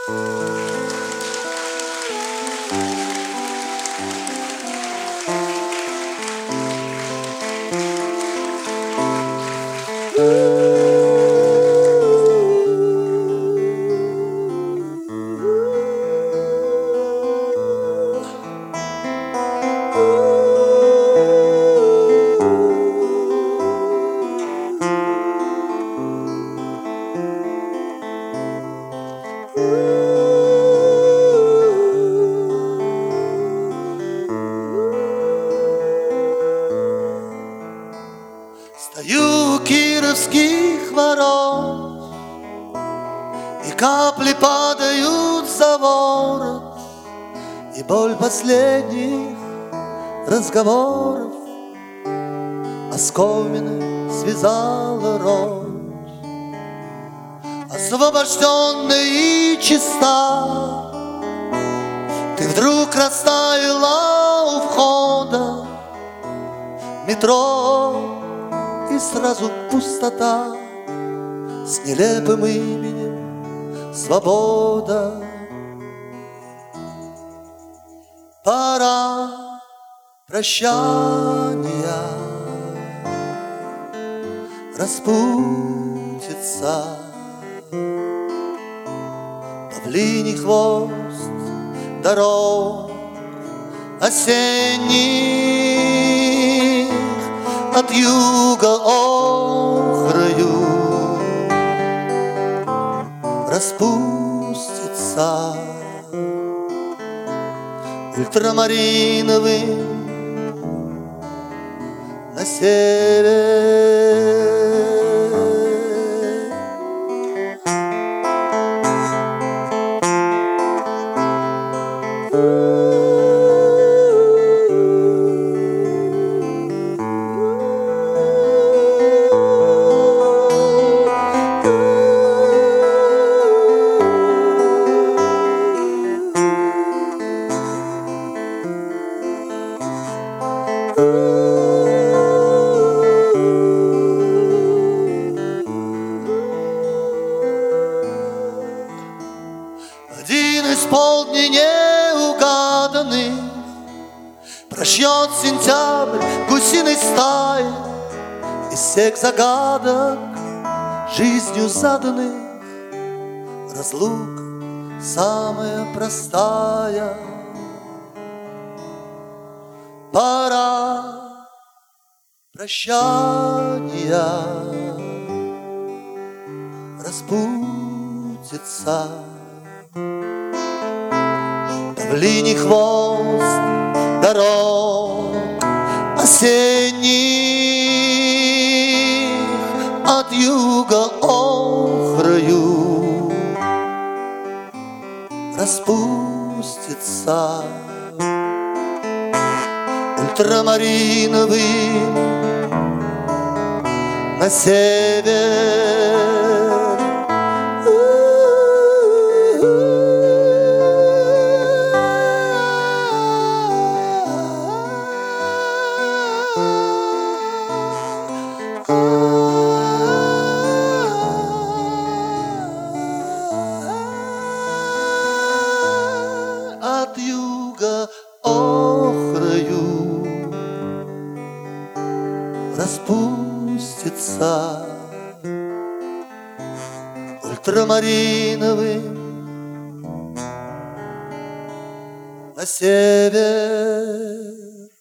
Стою у кировских ворот, и капли падают за ворот, и боль последних разговоров оскомины связала рот. Освобожденная и чиста, ты вдруг растаяла у входа в метро, и сразу пустота с нелепым именем свобода. Пора прощания, распутится павлиний хвост дорог осенних, от юга охрою распустится ультрамариновым на север. Один из полдней неугаданных прочнет сентябрь гусиной стаи из всех загадок жизнью заданных. Разлука самая простая. Пора прощания, распутится павлиний хвост дорог осенних, от юга охрою распустится ультрамариновым на север. От юга охрою распустится ультрамариновым на север.